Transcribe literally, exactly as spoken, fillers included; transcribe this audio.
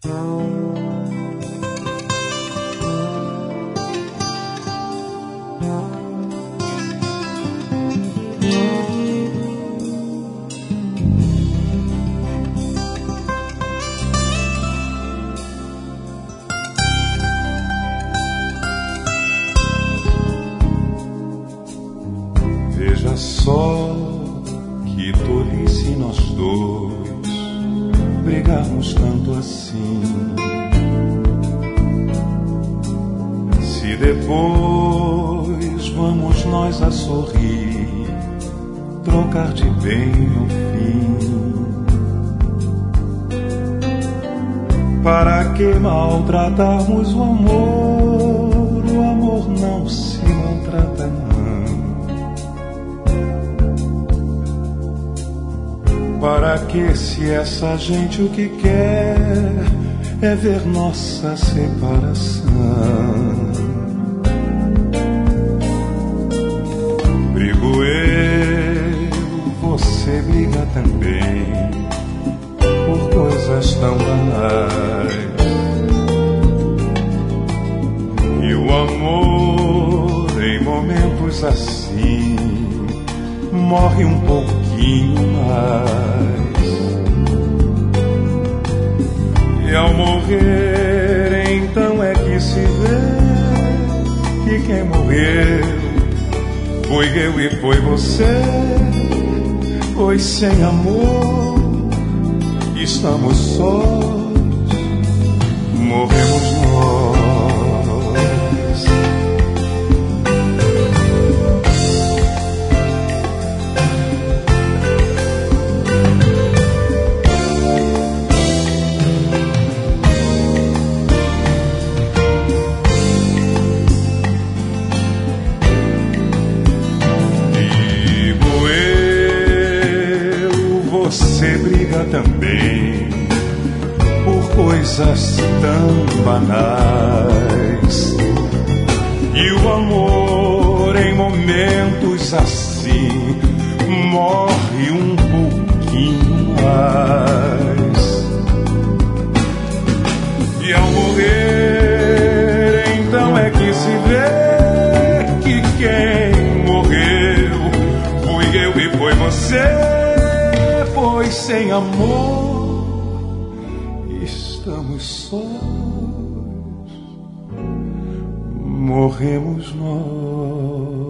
Veja só que tolice nós dois brigarmos tanto assim. Se depois vamos nós a sorrir, trocar de bem no fim. Para que maltratarmos o amor? O amor não se maltrata, não. Para que, se essa gente o que quer é ver nossa separação? Brigo eu, você briga também, por coisas tão banais. E o amor, em momentos assim, morre um pouquinho mais. E ao morrer, então é que se vê que quem morreu foi eu e foi você. Pois sem amor estamos sós, morremos nós. Você briga também por coisas tão banais. E o amor, em momentos assim, morre um pouquinho mais. E ao morrer, então é que se vê que quem morreu fui eu e foi você. Pois sem amor estamos sós, morremos nós.